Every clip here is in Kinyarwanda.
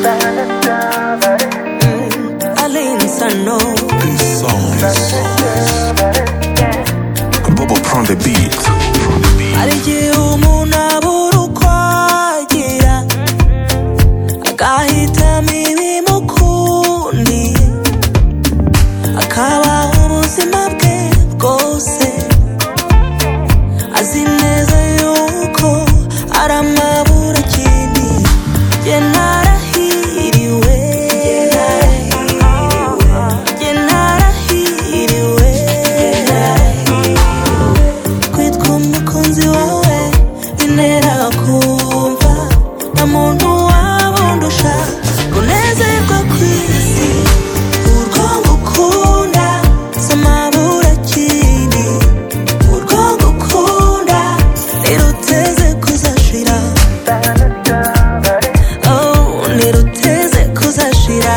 Aline Sano. This song is Bobo prend the beat. Arigihe umuntu abura uko agira agahitamo ibimukundiye akabaho ubuzima bwe bwose azi neza yuko ari amaburakindi. Jye narahiriwe, jye narahiriwe kwitwa umukunzi wawe bintera kumva nta muntu wabundusha kunezerwa kw'isi. Urwo ngukunda si amaburakindi, urwo ngukunda ntiruteze kuzashira, ntiruteze kuzashira.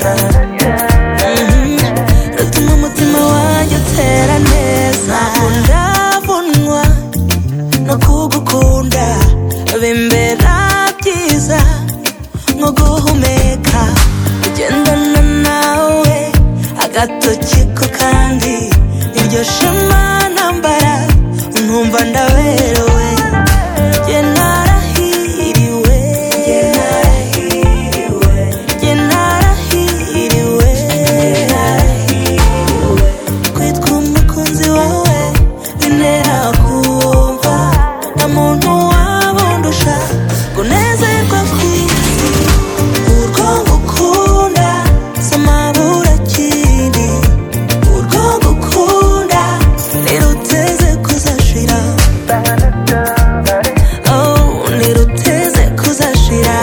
Rutuma umutima wanjye utera neza. Ndavunwa no kugukunda bimbera byiza nko guhumeka, kugendana nawe agatoki ko kandi iryo shema nambara nkumva ndaberewe. Jye narahiriwe, jye narahiriwe kwitwa umukunzi wawe bintera kumva nta muntu wabundusha kunezerwa kw'isi. Urwo ngukunda si amaburakindi, urwo ngukunda ntiruteze kuzashira, ntiruteze kuzashira.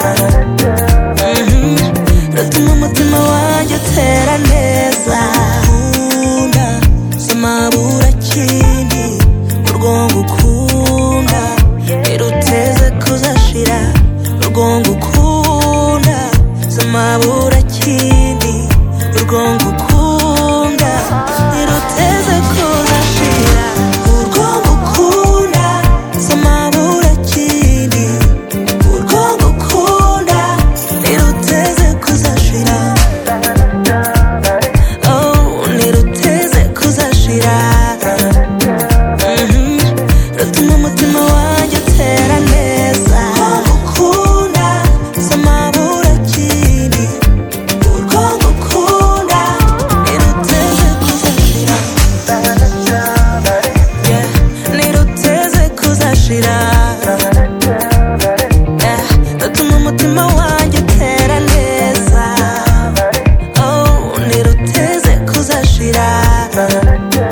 Rutuma umutima wanjye utera neza. Ngukunda si amaburakindi, urwo ngukunda ntiruteze kuzashira, urwo ngukunda si amaburakindi, urwo ngukunda ntiruteze kuzashira. Urwo ngukunda si amaburakindi, urwo ngukunda ntiruteze kuzashira, ntiruteze kuzashira. Rutuma umutima wanjye utera neza. Ngukunda si amaburakindi, urwo ngukunda ntiruteze kuzashira, ntiruteze kuzashira. Rutuma umutima wanjye utera neza, ntiruteze kuzashira.